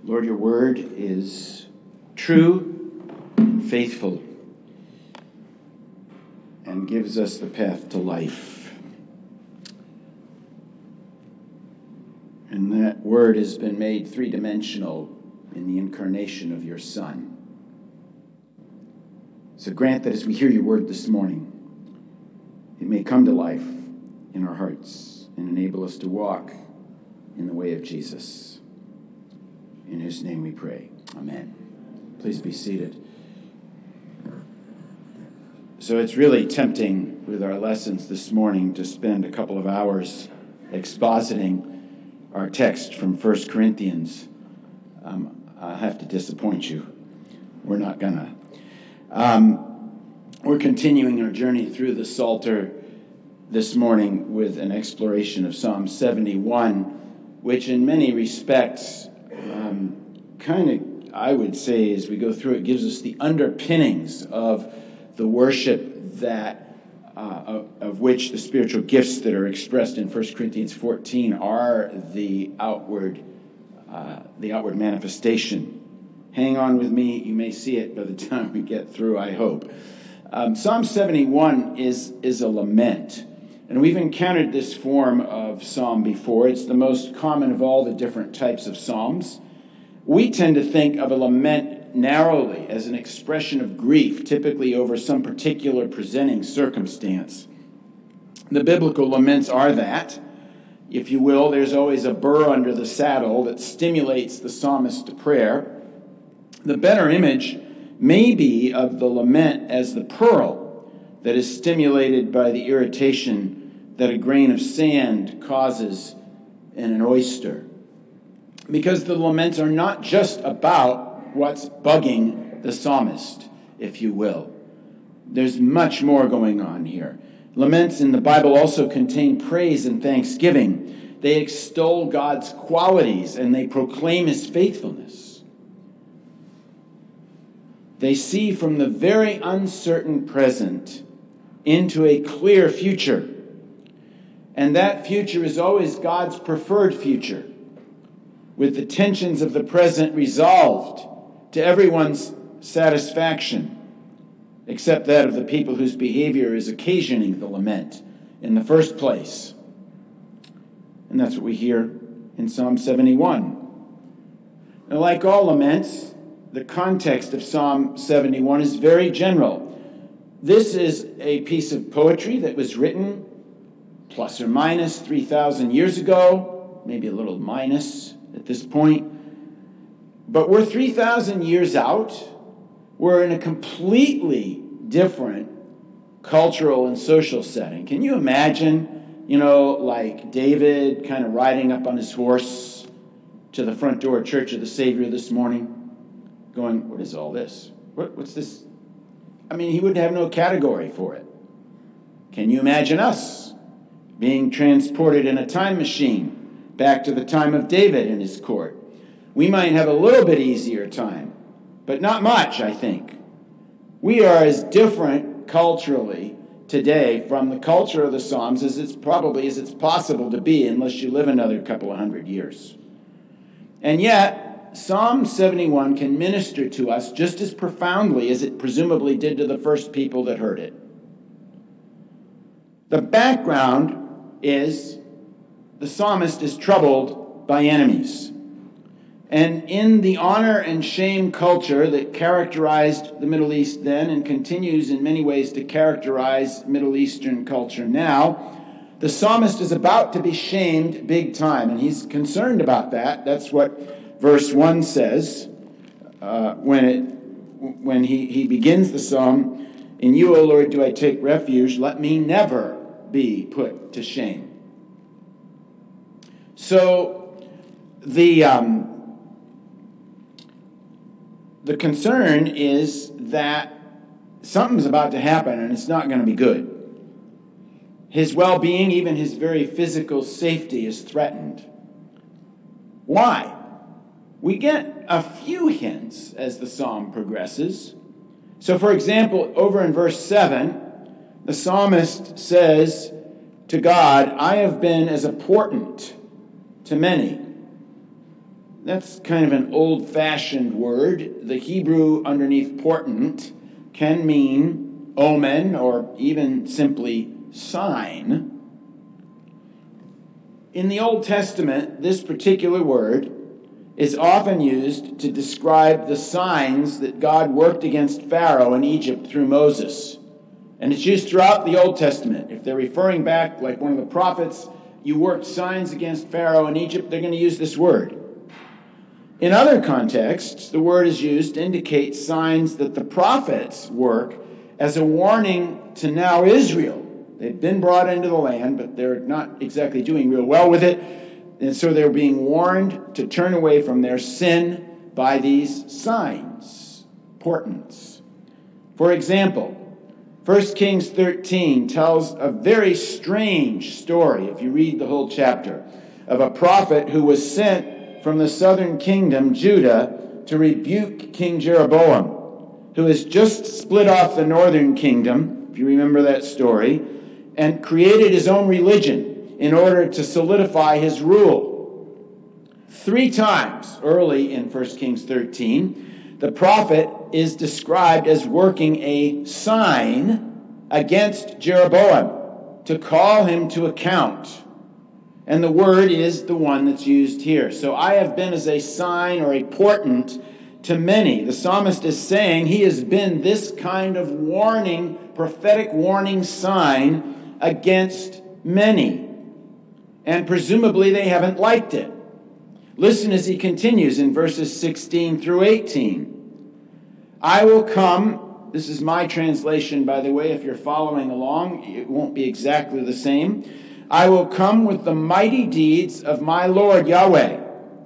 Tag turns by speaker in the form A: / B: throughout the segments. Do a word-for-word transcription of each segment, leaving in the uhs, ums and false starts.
A: Lord, your word is true and faithful and gives us the path to life. And that word has been made three-dimensional in the incarnation of your Son. So grant that as we hear your word this morning, it may come to life in our hearts and enable us to walk in the way of Jesus. In whose name we pray. Amen. Please be seated. So it's really tempting with our lessons this morning to spend a couple of hours expositing our text from First Corinthians. Um, I have to disappoint you. We're not gonna. Um, we're continuing our journey through the Psalter this morning with an exploration of Psalm seventy-one, which in many respects um, kind of, I would say, as we go through it, gives us the underpinnings of the worship that uh, of, of which the spiritual gifts that are expressed in First Corinthians fourteen are the outward, uh, the outward manifestation. Hang on with me. You may see it by the time we get through, I hope. Um, Psalm seventy-one is, is a lament. And we've encountered this form of psalm before. It's the most common of all the different types of psalms. We tend to think of a lament narrowly as an expression of grief, typically over some particular presenting circumstance. The biblical laments are that. If you will, there's always a burr under the saddle that stimulates the psalmist to prayer. The better image may be of the lament as the pearl that is stimulated by the irritation that a grain of sand causes in an oyster. Because the laments are not just about what's bugging the psalmist, if you will. There's much more going on here. Laments in the Bible also contain praise and thanksgiving. They extol God's qualities and they proclaim his faithfulness. They see from the very uncertain present into a clear future. And that future is always God's preferred future, with the tensions of the present resolved to everyone's satisfaction, except that of the people whose behavior is occasioning the lament in the first place. And that's what we hear in Psalm seventy-one. Now, like all laments, the context of Psalm seventy-one is very general. This is a piece of poetry that was written plus or minus three thousand years ago, maybe a little minus at this point. But we're three thousand years out. We're in a completely different cultural and social setting. Can you imagine, you know, like David kind of riding up on his horse to the front door Church of the Savior this morning, going, what is all this? What, what's this? I mean, he would have no category for it. Can you imagine us being transported in a time machine back to the time of David in his court? We might have a little bit easier time, but not much, I think. We are as different culturally today from the culture of the Psalms as it's probably as it's possible to be unless you live another couple of hundred years. And yet, Psalm seventy-one can minister to us just as profoundly as it presumably did to the first people that heard it. The background is the psalmist is troubled by enemies. And in the honor and shame culture that characterized the Middle East then and continues in many ways to characterize Middle Eastern culture now, the psalmist is about to be shamed big time, and he's concerned about that. That's what verse one says uh, when it when he, he begins the psalm. In you, O Lord, do I take refuge. Let me never be put to shame. So the um, the concern is that something's about to happen and it's not going to be good. His well-being, even his very physical safety, is threatened. Why? We get a few hints as the psalm progresses. So, for example, over in verse seven, the psalmist says to God, I have been as a portent to many. that's kind of an old-fashioned word. The Hebrew underneath portent can mean omen or even simply sign. In the Old Testament, this particular word is often used to describe the signs that God worked against Pharaoh in Egypt through Moses. And it's used throughout the Old Testament. If they're referring back, like one of the prophets, you worked signs against Pharaoh in Egypt, they're going to use this word. In other contexts, the word is used to indicate signs that the prophets work as a warning to now Israel. They've been brought into the land, but they're not exactly doing real well with it. And so they're being warned to turn away from their sin by these signs, portents. For example, First Kings thirteen tells a very strange story, if you read the whole chapter, of a prophet who was sent from the southern kingdom, Judah, to rebuke King Jeroboam, who has just split off the northern kingdom, if you remember that story, and created his own religion in order to solidify his rule. Three times early in First Kings thirteen, the prophet is described as working a sign against Jeroboam to call him to account. And the word is the one that's used here. So I have been as a sign or a portent to many. The psalmist is saying he has been this kind of warning, prophetic warning sign against many. And presumably they haven't liked it. Listen as he continues in verses sixteen through eighteen. I will come, this is my translation, by the way, if you're following along, it won't be exactly the same. I will come with the mighty deeds of my Lord Yahweh.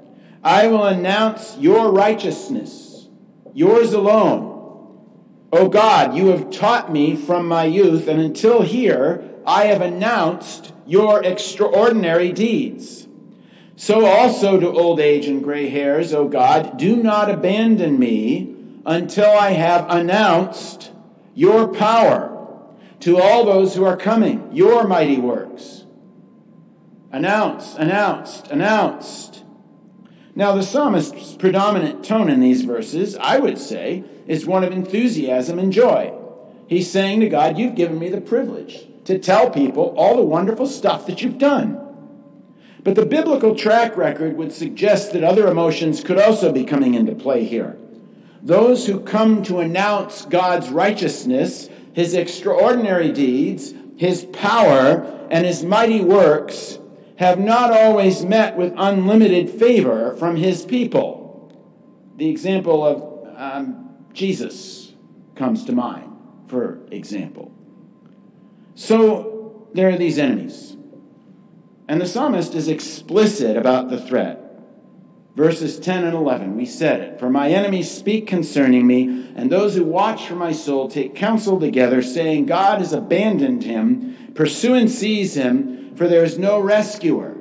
A: I will announce your righteousness, yours alone. O God, you have taught me from my youth, and until here I have announced your extraordinary deeds. So also to old age and gray hairs, O God, do not abandon me until I have announced your power to all those who are coming, your mighty works. Announce, announced, announced. Now the psalmist's predominant tone in these verses, I would say, is one of enthusiasm and joy. He's saying to God, you've given me the privilege to tell people all the wonderful stuff that you've done. But the biblical track record would suggest that other emotions could also be coming into play here. Those who come to announce God's righteousness, his extraordinary deeds, his power, and his mighty works have not always met with unlimited favor from his people. The example of um, Jesus comes to mind, for example. So there are these enemies. And the psalmist is explicit about the threat. Verses ten and eleven, we said it. For my enemies speak concerning me, and those who watch for my soul take counsel together, saying, God has abandoned him. Pursue and seize him, for there is no rescuer.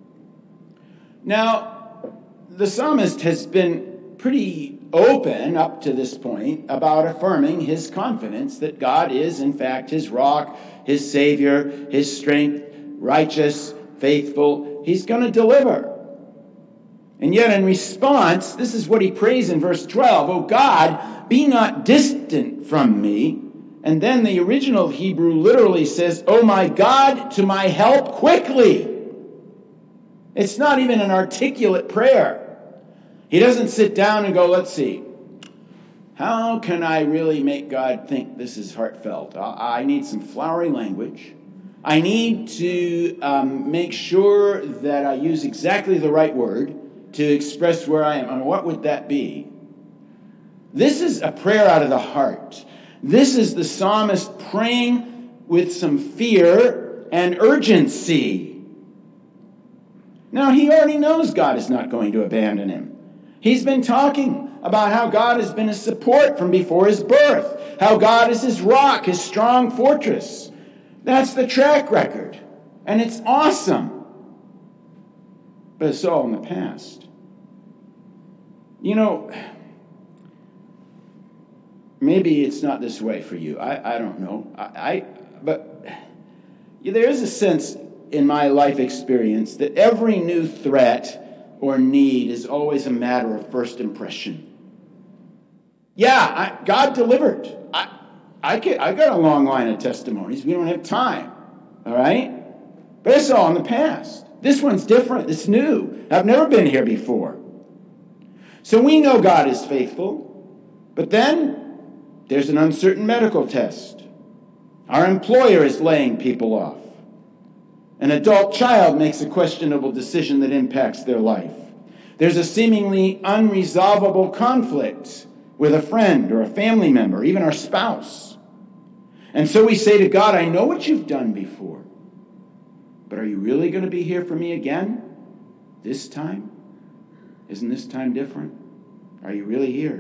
A: Now, the psalmist has been pretty open up to this point about affirming his confidence that God is, in fact, his rock, his Savior, his strength, righteous, faithful. He's going to deliver. And yet in response, this is what he prays in verse twelve. O God, be not distant from me. And then the original Hebrew literally says, O my God, to my help quickly. It's not even an articulate prayer. He doesn't sit down and go, let's see, how can I really make God think this is heartfelt? I need some flowery language. I need to um, make sure that I use exactly the right word to express where I am. And what would that be? This is a prayer out of the heart. This is the psalmist praying with some fear and urgency. Now, he already knows God is not going to abandon him. He's been talking about how God has been his support from before his birth, how God is his rock, his strong fortress. That's the track record, and it's awesome. But it's all in the past. You know, maybe it's not this way for you. I, I don't know. I, I but there is a sense in my life experience that every new threat or need is always a matter of first impression. Yeah, I, God delivered. I, I, get, I got a long line of testimonies. We don't have time, all right? But it's all in the past. This one's different. It's new. I've never been here before. So we know God is faithful. But then there's an uncertain medical test. Our employer is laying people off. An adult child makes a questionable decision that impacts their life. There's a seemingly unresolvable conflict with a friend or a family member, even our spouse. And so we say to God, I know what you've done before, but are you really going to be here for me again this time? Isn't this time different? Are you really here?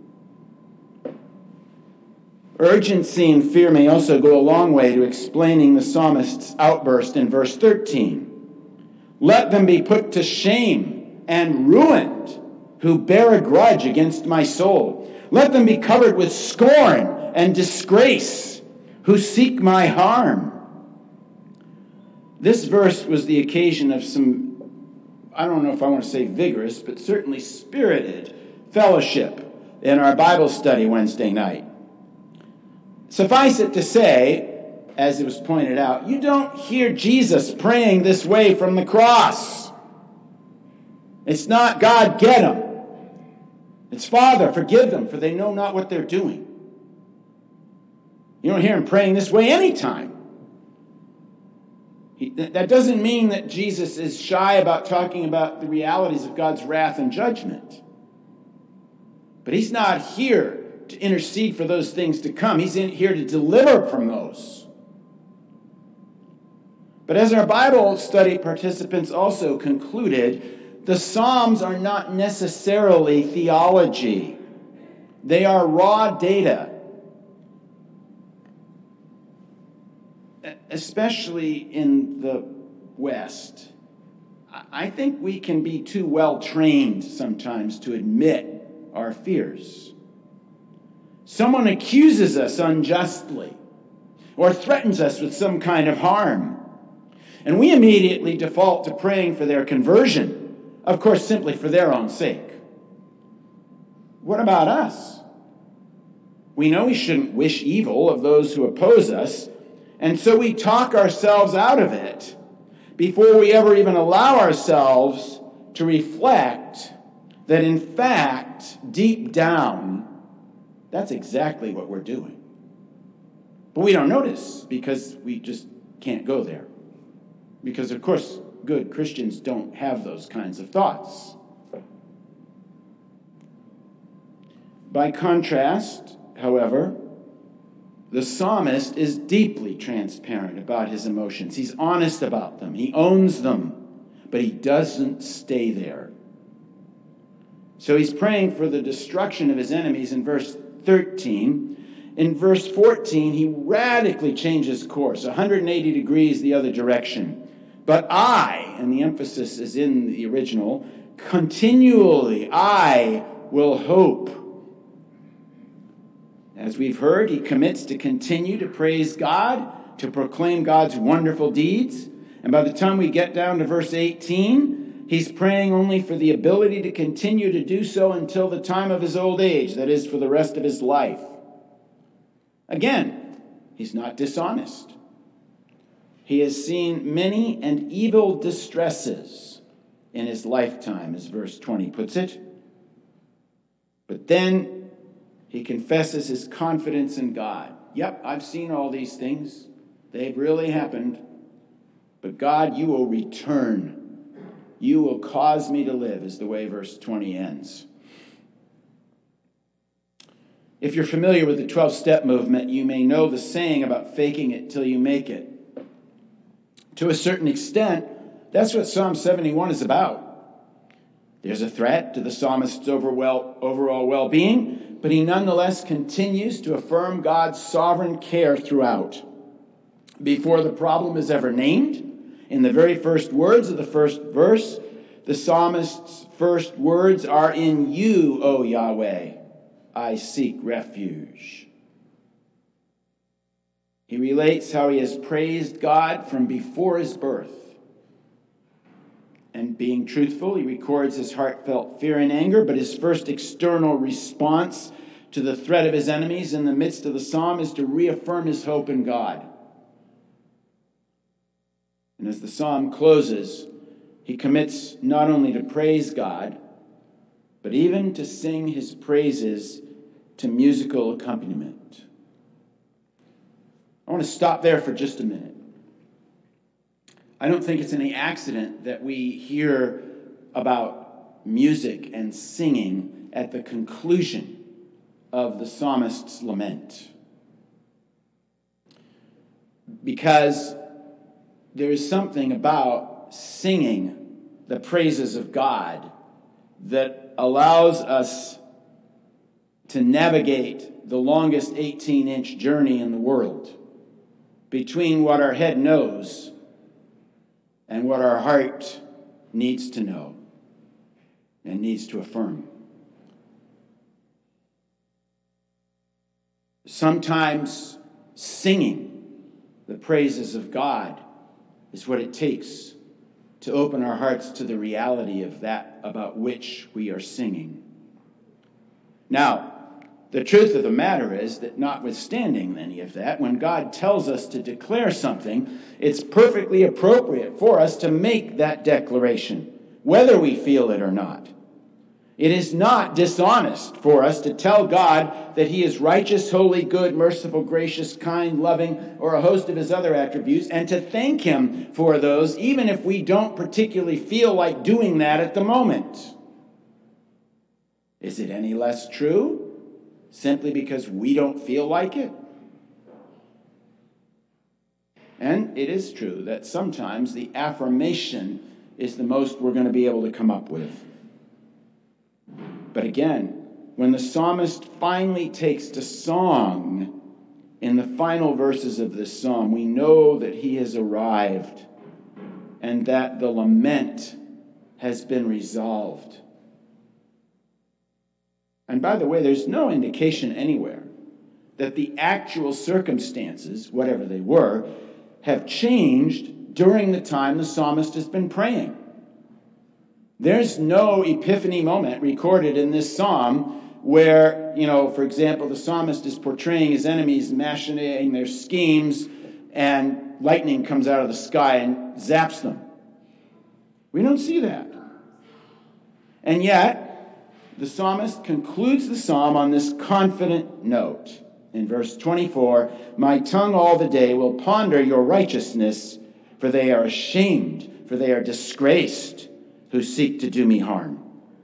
A: Urgency and fear may also go a long way to explaining the psalmist's outburst in verse thirteen. Let them be put to shame and ruined who bear a grudge against my soul. Let them be covered with scorn and disgrace who seek my harm. This verse was the occasion of some, I don't know if I want to say vigorous, but certainly spirited fellowship in our Bible study Wednesday night. Suffice it to say, as it was pointed out, you don't hear Jesus praying this way from the cross. It's not, God, get them. It's, Father, forgive them, for they know not what they're doing. You don't hear him praying this way anytime. He, that doesn't mean that Jesus is shy about talking about the realities of God's wrath and judgment. But he's not here to intercede for those things to come. He's in here to deliver from those. But as our Bible study participants also concluded, the Psalms are not necessarily theology. They are raw data. Especially in the West. I think we can be too well trained sometimes to admit our fears. Someone accuses us unjustly or threatens us with some kind of harm, and we immediately default to praying for their conversion, of course, simply for their own sake. What about us? We know we shouldn't wish evil of those who oppose us, and so we talk ourselves out of it before we ever even allow ourselves to reflect that, in fact, deep down, that's exactly what we're doing. But we don't notice because we just can't go there. Because, of course, good Christians don't have those kinds of thoughts. By contrast, however, the psalmist is deeply transparent about his emotions. He's honest about them. He owns them, but he doesn't stay there. So he's praying for the destruction of his enemies in verse thirteen. In verse fourteen, he radically changes course, one hundred eighty degrees the other direction. But I, and the emphasis is in the original, continually I will hope. As we've heard, he commits to continue to praise God, to proclaim God's wonderful deeds. And by the time we get down to verse eighteen, he's praying only for the ability to continue to do so until the time of his old age, that is, for the rest of his life. Again, he's not dishonest. He has seen many and evil distresses in his lifetime, as verse twenty puts it. But then he confesses his confidence in God. Yep, I've seen all these things. They've really happened. But God, you will return. You will cause me to live, is the way verse twenty ends. If you're familiar with the twelve-step movement, you may know the saying about faking it till you make it. To a certain extent, that's what Psalm seventy-one is about. There's a threat to the psalmist's overall well-being, but he nonetheless continues to affirm God's sovereign care throughout. Before the problem is ever named, in the very first words of the first verse, the psalmist's first words are, "In you, O Yahweh, I seek refuge." He relates how he has praised God from before his birth. And being truthful, he records his heartfelt fear and anger, but his first external response to the threat of his enemies in the midst of the psalm is to reaffirm his hope in God. And as the psalm closes, he commits not only to praise God, but even to sing his praises to musical accompaniment. I want to stop there for just a minute. I don't think it's any accident that we hear about music and singing at the conclusion of the psalmist's lament. Because there is something about singing the praises of God that allows us to navigate the longest eighteen-inch journey in the world between what our head knows and what our heart needs to know and needs to affirm. Sometimes singing the praises of God is what it takes to open our hearts to the reality of that about which we are singing. Now, the truth of the matter is that notwithstanding any of that, when God tells us to declare something, it's perfectly appropriate for us to make that declaration, whether we feel it or not. It is not dishonest for us to tell God that he is righteous, holy, good, merciful, gracious, kind, loving, or a host of his other attributes, and to thank him for those, even if we don't particularly feel like doing that at the moment. Is it any less true simply because we don't feel like it? And it is true that sometimes the affirmation is the most we're going to be able to come up with. But again, when the psalmist finally takes to song in the final verses of this psalm, we know that he has arrived and that the lament has been resolved. And by the way, there's no indication anywhere that the actual circumstances, whatever they were, have changed during the time the psalmist has been praying. There's no epiphany moment recorded in this psalm where, you know, for example, the psalmist is portraying his enemies, machinating their schemes, and lightning comes out of the sky and zaps them. We don't see that. And yet, the psalmist concludes the psalm on this confident note. In verse twenty-four, "My tongue all the day will ponder your righteousness, for they are ashamed, for they are disgraced, who seek to do me harm."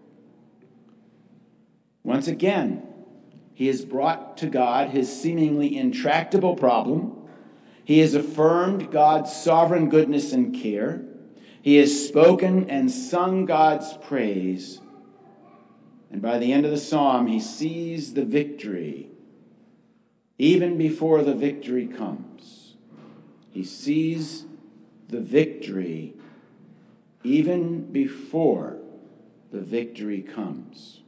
A: Once again, he has brought to God his seemingly intractable problem. He has affirmed God's sovereign goodness and care. He has spoken and sung God's praise. And by the end of the psalm, he sees the victory, even before the victory comes. He sees the victory even before the victory comes.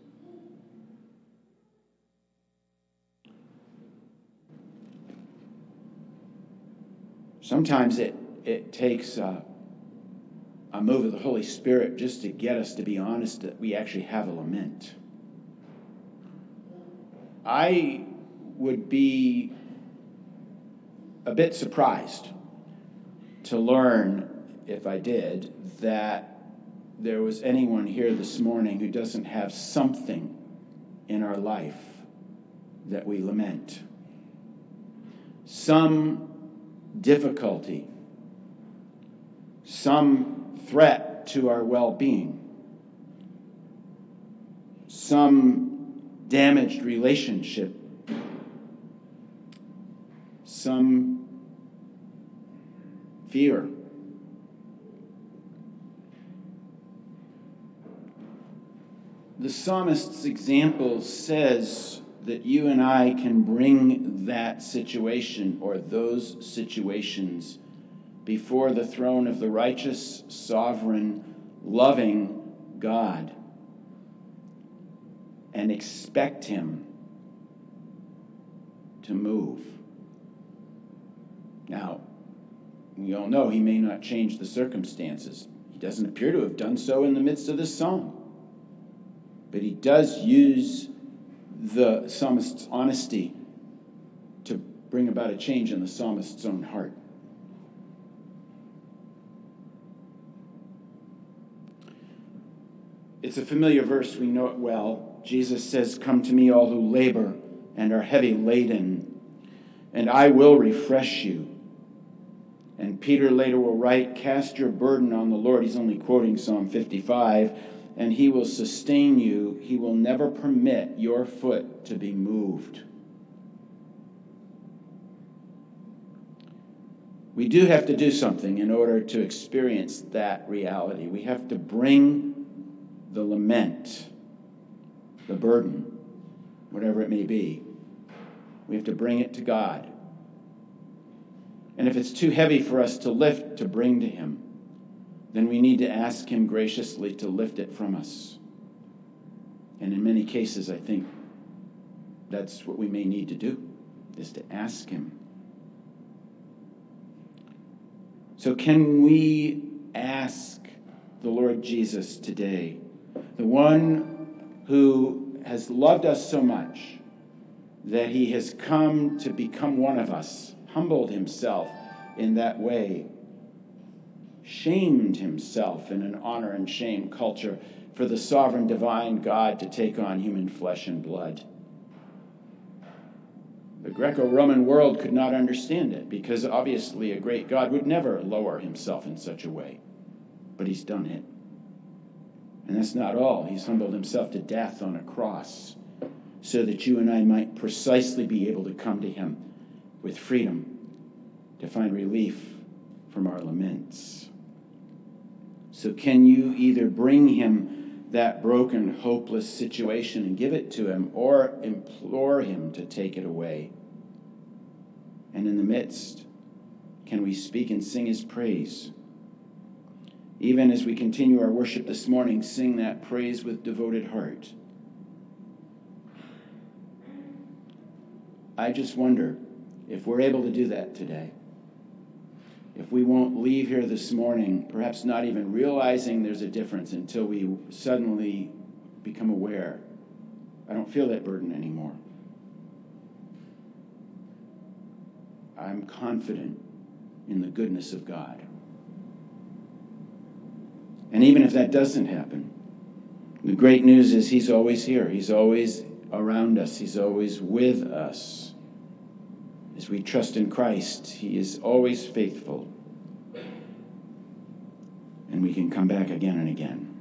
A: Sometimes it, it takes a, a move of the Holy Spirit just to get us to be honest that we actually have a lament. I would be a bit surprised to learn, if I did, that there was anyone here this morning who doesn't have something in our life that we lament. Some difficulty, some threat to our well-being, some damaged relationship, some fear. The psalmist's example says that you and I can bring that situation or those situations before the throne of the righteous, sovereign, loving God and expect him to move. Now, we all know he may not change the circumstances. He doesn't appear to have done so in the midst of this song. But he does use the psalmist's honesty to bring about a change in the psalmist's own heart. It's a familiar verse. We know it well. Jesus says, "Come to me, all who labor and are heavy laden, and I will refresh you." And Peter later will write, "Cast your burden on the Lord." He's only quoting Psalm fifty-five. "And he will sustain you. He will never permit your foot to be moved." We do have to do something in order to experience that reality. We have to bring the lament, the burden, whatever it may be. We have to bring it to God. And if it's too heavy for us to lift, to bring to him, then we need to ask him graciously to lift it from us. And in many cases, I think that's what we may need to do, is to ask him. So can we ask the Lord Jesus today, the one who has loved us so much that he has come to become one of us, humbled himself in that way, shamed himself in an honor and shame culture for the sovereign divine God to take on human flesh and blood. The Greco-Roman world could not understand it because obviously a great God would never lower himself in such a way. But he's done it. And that's not all. He's humbled himself to death on a cross so that you and I might precisely be able to come to him with freedom to find relief from our laments. So can you either bring him that broken, hopeless situation and give it to him, or implore him to take it away? And in the midst, can we speak and sing his praise? Even as we continue our worship this morning, sing that praise with devoted heart. I just wonder if we're able to do that today. If we won't leave here this morning, perhaps not even realizing there's a difference until we suddenly become aware. I don't feel that burden anymore. I'm confident in the goodness of God. And even if that doesn't happen, the great news is he's always here. He's always around us. He's always with us. As we trust in Christ, he is always faithful. And we can come back again and again.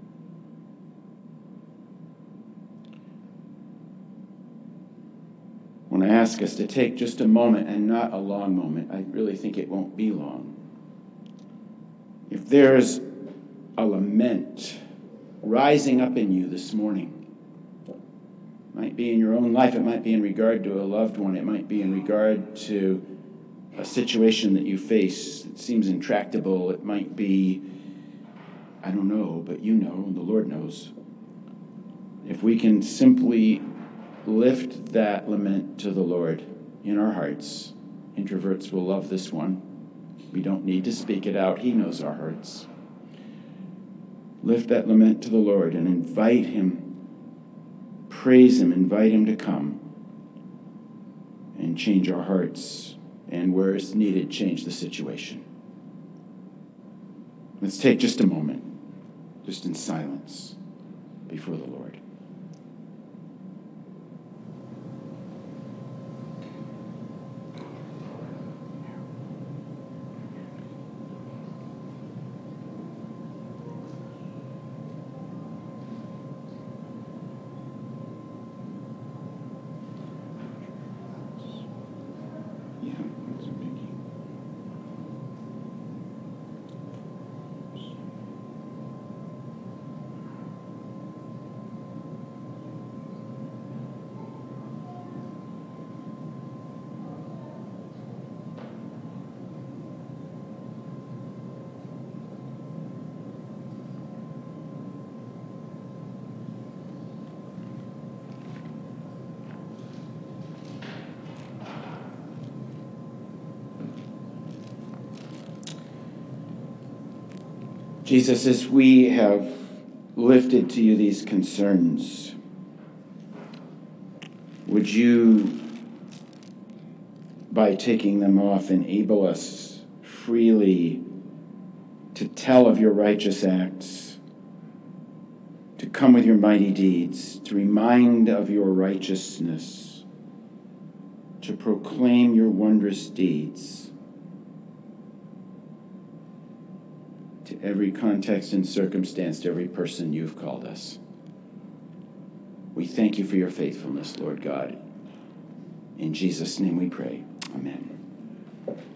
A: When I ask us to take just a moment, and not a long moment, I really think it won't be long. If there's a lament rising up in you this morning, it might be in your own life, it might be in regard to a loved one, it might be in regard to a situation that you face that seems intractable, it might be, I don't know, but you know, the Lord knows. If we can simply lift that lament to the Lord in our hearts, introverts will love this one. We don't need to speak it out. He knows our hearts. Lift that lament to the Lord and invite him, praise him, invite him to come and change our hearts, and where it's needed, change the situation. Let's take just a moment, just in silence, before the Lord. Jesus, as we have lifted to you these concerns, would you, by taking them off, enable us freely to tell of your righteous acts, to come with your mighty deeds, to remind of your righteousness, to proclaim your wondrous deeds to every context and circumstance, to every person you've called us. We thank you for your faithfulness, Lord God. In Jesus' name we pray. Amen.